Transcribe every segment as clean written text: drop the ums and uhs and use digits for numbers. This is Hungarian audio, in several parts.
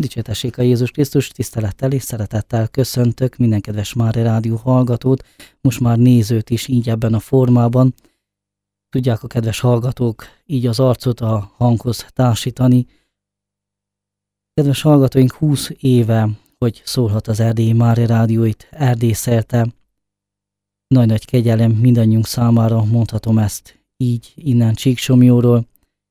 Dicsértessék a Jézus Krisztus, tisztelettel és szeretettel köszöntök minden kedves Mária Rádió hallgatót, most már nézőt is így ebben a formában. Tudják a kedves hallgatók így az arcot a hanghoz társítani. Kedves hallgatóink, 20 éve, hogy szólhat az Erdélyi Mária Rádió itt Erdély szerte. Nagy-nagy kegyelem mindannyiunk számára, mondhatom ezt így innen Csíksomlyóról.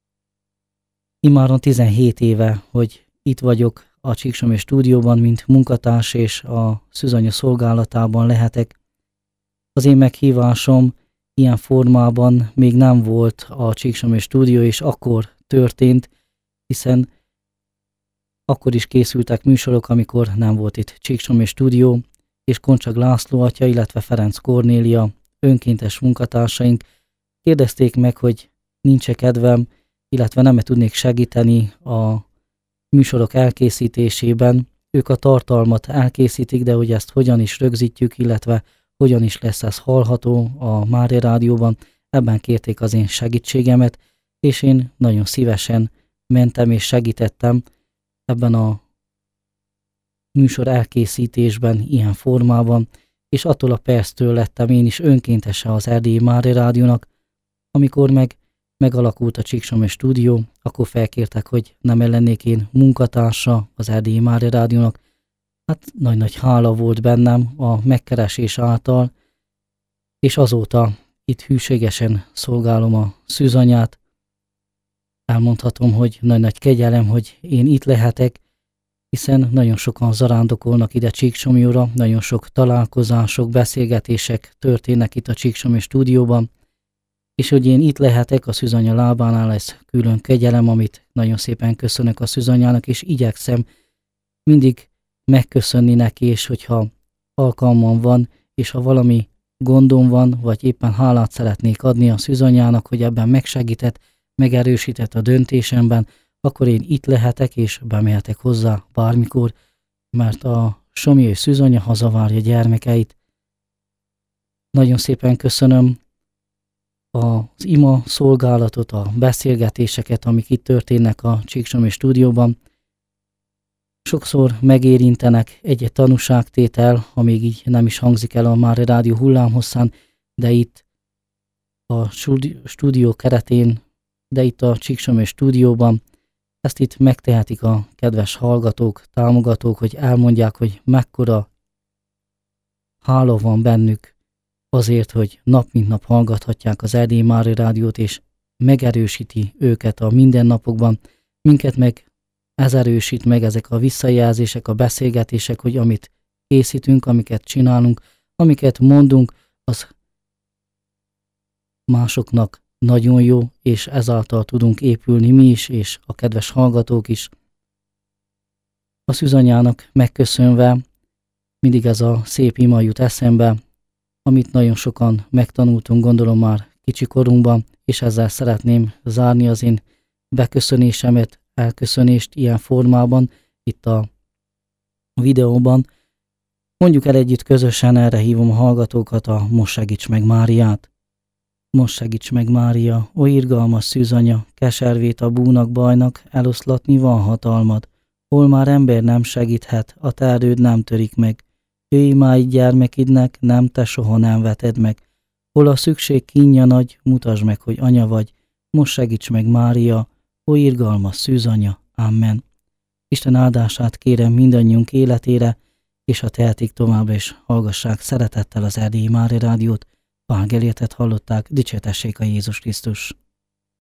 Immáron 17 éve, hogy itt vagyok a Csíksomlyó stúdióban, mint munkatárs, és a szűzanya szolgálatában lehetek. Az én meghívásom ilyen formában még nem volt a Csíksomlyó stúdió, és akkor történt, hiszen akkor is készültek műsorok, amikor nem volt itt Csíksomlyó stúdió, és Koncsak László atya, illetve Ferenc Kornélia, önkéntes munkatársaink kérdezték meg, hogy nincs-e kedvem, illetve nem tudnék segíteni a műsorok elkészítésében. Ők a tartalmat elkészítik, de hogy ezt hogyan is rögzítjük, illetve hogyan is lesz ez hallható a Mária Rádióban, ebben kérték az én segítségemet, és én nagyon szívesen mentem és segítettem ebben a műsor elkészítésben, ilyen formában, és attól a perctől lettem én is önkéntese az Erdélyi Mária Rádiónak. Amikor megalakult a Csíksomlyó stúdió, akkor felkértek, hogy nem lennék én munkatársa az Erdélyi Mária Rádiónak. Hát nagy-nagy hála volt bennem a megkeresés által, és azóta itt hűségesen szolgálom a szűzanyát. Elmondhatom, hogy nagy-nagy kegyelem, hogy én itt lehetek, hiszen nagyon sokan zarándokolnak ide Csíksomlyóra, nagyon sok találkozások, beszélgetések történnek itt a Csíksomlyó stúdióban, és hogy én itt lehetek a szűzanya lábánál, ez külön kegyelem, amit nagyon szépen köszönök a szűzanyának, és igyekszem mindig megköszönni neki, és hogyha alkalmam van, és ha valami gondom van, vagy éppen hálát szeretnék adni a szűzanyának, hogy ebben megsegített, megerősített a döntésemben, akkor én itt lehetek, és bemehetek hozzá bármikor, mert a Somlyói szűzanya hazavárja gyermekeit. Nagyon szépen köszönöm az ima szolgálatot, a beszélgetéseket, amik itt történnek a Csíksomlyó stúdióban. Sokszor megérintenek egy-egy tanúságtétel, ha még így nem is hangzik el a Mária Rádió hullámhosszán, de itt a stúdió keretén, de itt a Csíksomlyó stúdióban, ezt itt megtehetik a kedves hallgatók, támogatók, hogy elmondják, hogy mekkora hála van bennük azért, hogy nap mint nap hallgathatják az Erdélyi Mária Rádiót, és megerősíti őket a mindennapokban, minket meg ez erősít meg, ezek a visszajelzések, a beszélgetések, hogy amit készítünk, amiket csinálunk, amiket mondunk, az másoknak nagyon jó, és ezáltal tudunk épülni mi is, és a kedves hallgatók is. A szűzanyának megköszönve mindig ez a szép ima jut eszembe, amit nagyon sokan megtanultunk, gondolom már kicsikorunkban, és ezzel szeretném zárni az én beköszönésemet, elköszönést ilyen formában, itt a videóban. Mondjuk el együtt közösen, erre hívom a hallgatókat a Most segíts meg Máriát. Most segíts meg Mária, ó irgalmas szűzanya, keservét a búnak bajnak, eloszlatni van hatalmad. Hol már ember nem segíthet, a te erőd nem törik meg. Ő imáid gyermekidnek, nem te soha nem veted meg. Hol a szükség kínja nagy, mutasd meg, hogy anya vagy. Most segíts meg Mária, ó irgalmas szűzanya. Amen. Isten áldását kérem mindannyiunk életére, és ha tehetik továbbra is, hallgassák szeretettel az Erdélyi Mária Rádiót. Evangéliumot hallották, dicsértessék a Jézus Krisztus.